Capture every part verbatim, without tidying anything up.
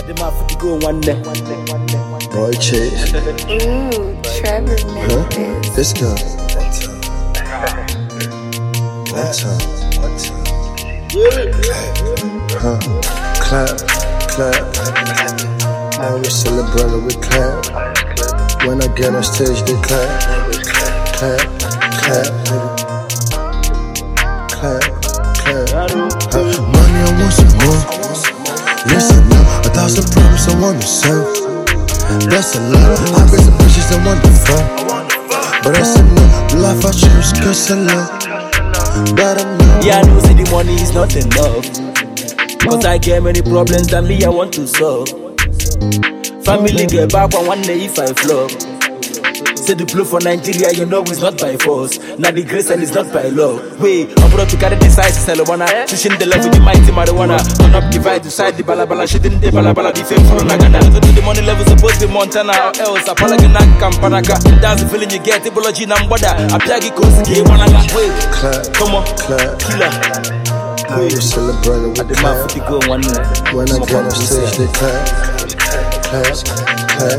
The mouth go one day. Boy Chase. Ooh, Trevor Huh? Memphis. This guy. One time. One time. Huh? Clap, clap. Now we celebrate, we clap. When I get on stage, they clap. Clap, clap. Clap, clap. Huh? Money, I want some more. Listen up, a thousand problems I wanna solve. That's a lot. I got some bitches I wanna fuck, but that's enough. The life I choose, cause I love. But I know. Yeah, I know say the money is not enough, cause I get many problems that me I want to solve. Family get back on one day if I flop. Say the blow for Nigeria, you know it's not by force. Now the grace and it's not by love. Wait, I'm brought to carry the size, sell wanna. Pushing the love with the mighty marijuana. Turn up divide to side the balabala. She didn't de balabala, the fame for Nagana. So the money level supposed to be Montana or else. Apologana, Kampanaka. That's the feeling you get, Ibology Nambada. Apyagi Koski, wanna wait. Clap, come on, clap. Killer. Now we celebrate, we clap. When I get on stage, they clap. Clap, clap.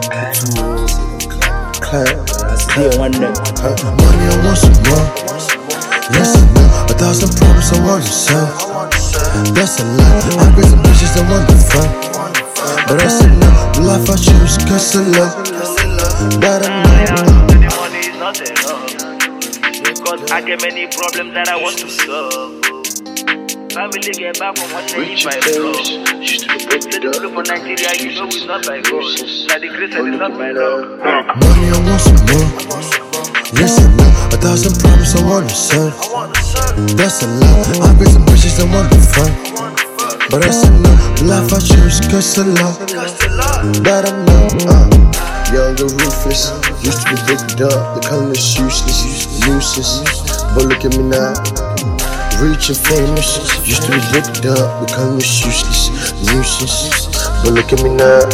Clap. One day. Huh? Money, I want some more. Listen up, a thousand problems I wanna solve. That's a lot. I got some bitches I wanna fuck, but that's enough. The life I choose, cause I love. But I know. The money is not enough, because I get many problems that I want to solve. Family get back from one day if I flop. Say the blue for Nigeria, you know it's not by force. Now the grace and it's not by love. Money, I want some more. Listen up, a thousand problems I wanna solve. That's a lot. I got some bitches I wanna fuck, but that's enough. The life I choose, cause I love. But I know. Uh, young and ruthless, used to be booked up. The color is useless, useless. But look at me now. Rich and famous, used to be booked up, becoming useless, nuisance. But look at me now.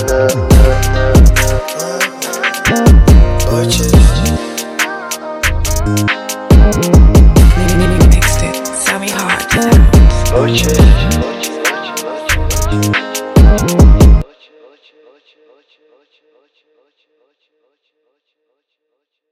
Oh, Mixed it, Sammy Hart. oh,